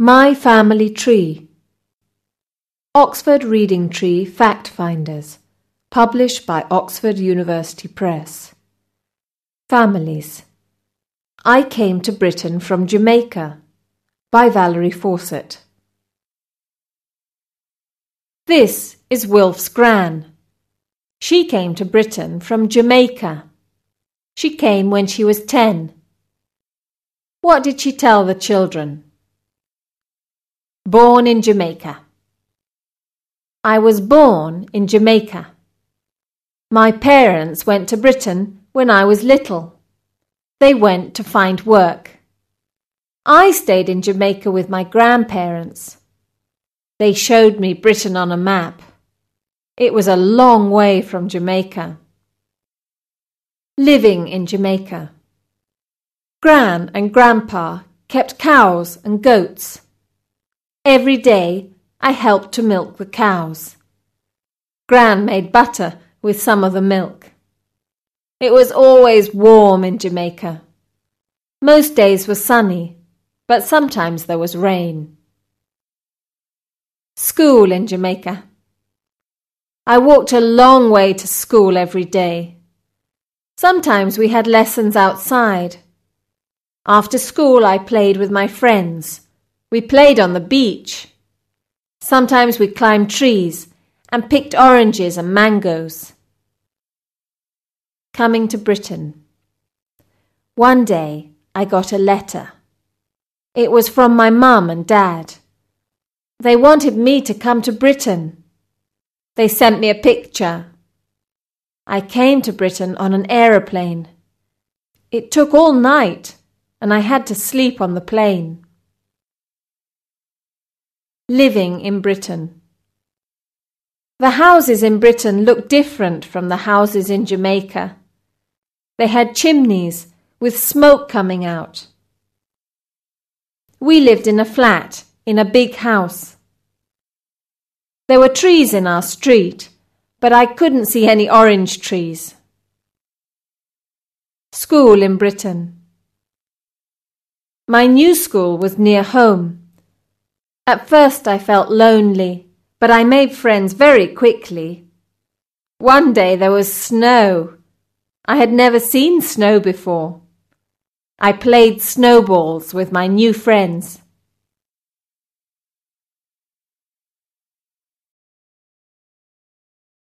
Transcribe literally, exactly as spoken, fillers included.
My Family Tree. Oxford Reading Tree Fact Finders, published by Oxford University Press. Families. I Came to Britain from Jamaica, by Valerie Fawcett. This is Wilf's Gran. She came to Britain from Jamaica. She came when she was ten. What did she tell the children? Born in Jamaica. I was born in Jamaica. My parents went to Britain when I was little. They went to find work. I stayed in Jamaica with my grandparents. They showed me Britain on a map. It was a long way from Jamaica. Living in Jamaica. Gran and Grandpa kept cows and goats. Every day I helped to milk the cows. Gran made butter with some of the milk. It was always warm in Jamaica. Most days were sunny, but sometimes there was rain. School in Jamaica. I walked a long way to school every day. Sometimes we had lessons outside. After school I played with my friends. We played on the beach. Sometimes we climbed trees and picked oranges and mangoes. Coming to Britain. One day I got a letter. It was from my mum and dad. They wanted me to come to Britain. They sent me a picture. I came to Britain on an aeroplane. It took all night and I had to sleep on the plane. Living in Britain. The houses in Britain looked different from the houses in Jamaica. They had chimneys with smoke coming out. We lived in a flat in a big house. There were trees in our street, but I couldn't see any orange trees. School in Britain. My new school was near home. At first I felt lonely, but I made friends very quickly. One day there was snow. I had never seen snow before. I played snowballs with my new friends.